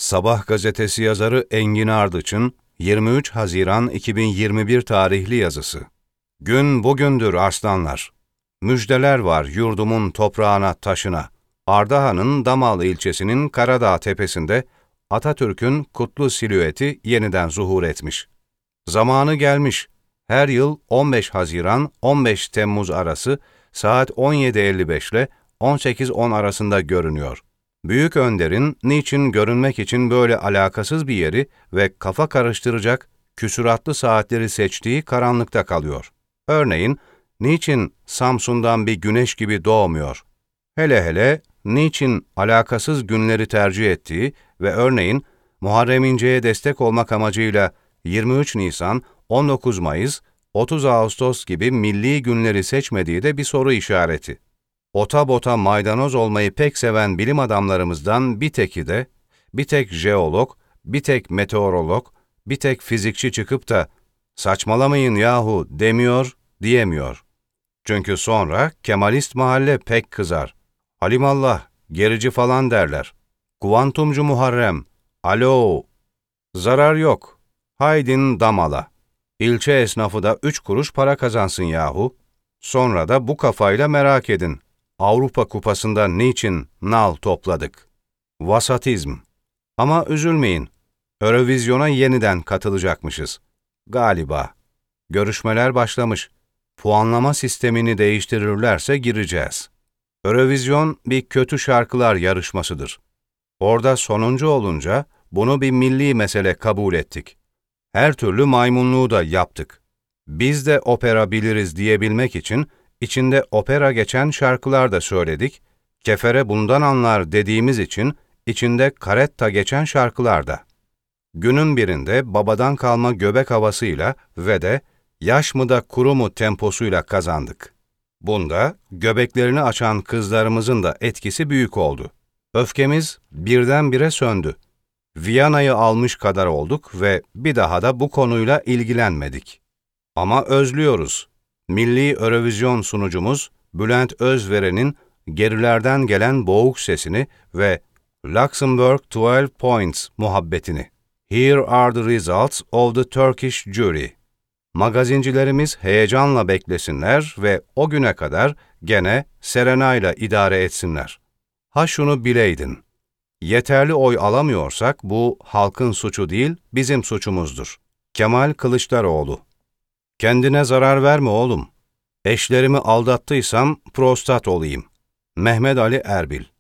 Sabah gazetesi yazarı Engin Ardıç'ın 23 Haziran 2021 tarihli yazısı. Gün bugündür arslanlar. Müjdeler var yurdumun toprağına, taşına. Ardahan'ın Damalı ilçesinin Karadağ tepesinde Atatürk'ün kutlu silüeti yeniden zuhur etmiş. Zamanı gelmiş. Her yıl 15 Haziran 15 Temmuz arası saat 17.55 ile 18.10 arasında görünüyor. Büyük önderin niçin görünmek için böyle alakasız bir yeri ve kafa karıştıracak küsuratlı saatleri seçtiği karanlıkta kalıyor. Örneğin, niçin Samsun'dan bir güneş gibi doğmuyor? Hele hele, niçin alakasız günleri tercih ettiği ve örneğin, Muharrem İnce'ye destek olmak amacıyla 23 Nisan, 19 Mayıs, 30 Ağustos gibi milli günleri seçmediği de bir soru işareti. Ota bota maydanoz olmayı pek seven bilim adamlarımızdan bir teki de, bir tek jeolog, bir tek meteorolog, bir tek fizikçi çıkıp da saçmalamayın yahu demiyor, diyemiyor. Çünkü sonra Kemalist mahalle pek kızar. Halimallah, gerici falan derler. Kuvantumcu Muharrem, alo, zarar yok. Haydin damala. İlçe esnafı da 3 kuruş para kazansın yahu. Sonra da bu kafayla merak edin. Avrupa Kupası'nda niçin nal topladık? Vasatizm. Ama üzülmeyin. Eurovizyona yeniden katılacakmışız. Galiba. Görüşmeler başlamış. Puanlama sistemini değiştirirlerse gireceğiz. Eurovizyon bir kötü şarkılar yarışmasıdır. Orada sonuncu olunca bunu bir milli mesele kabul ettik. Her türlü maymunluğu da yaptık. Biz de opera biliriz diyebilmek için içinde opera geçen şarkılar da söyledik, kefere bundan anlar dediğimiz için içinde karetta geçen şarkılar da. Günün birinde babadan kalma göbek havasıyla ve de yaş mı da kuru mu temposuyla kazandık. Bunda göbeklerini açan kızlarımızın da etkisi büyük oldu. Öfkemiz birdenbire söndü. Viyana'yı almış kadar olduk ve bir daha da bu konuyla ilgilenmedik. Ama özlüyoruz. Milli Eurovizyon sunucumuz Bülent Özveren'in gerilerden gelen boğuk sesini ve Luxembourg 12 Points muhabbetini. Here are the results of the Turkish jury. Magazincilerimiz heyecanla beklesinler ve o güne kadar gene Serena'yla idare etsinler. Ha şunu bileydin. Yeterli oy alamıyorsak bu halkın suçu değil, bizim suçumuzdur. Kemal Kılıçdaroğlu. Kendine zarar verme oğlum. Eşlerimi aldattıysam prostat olayım. Mehmet Ali Erbil.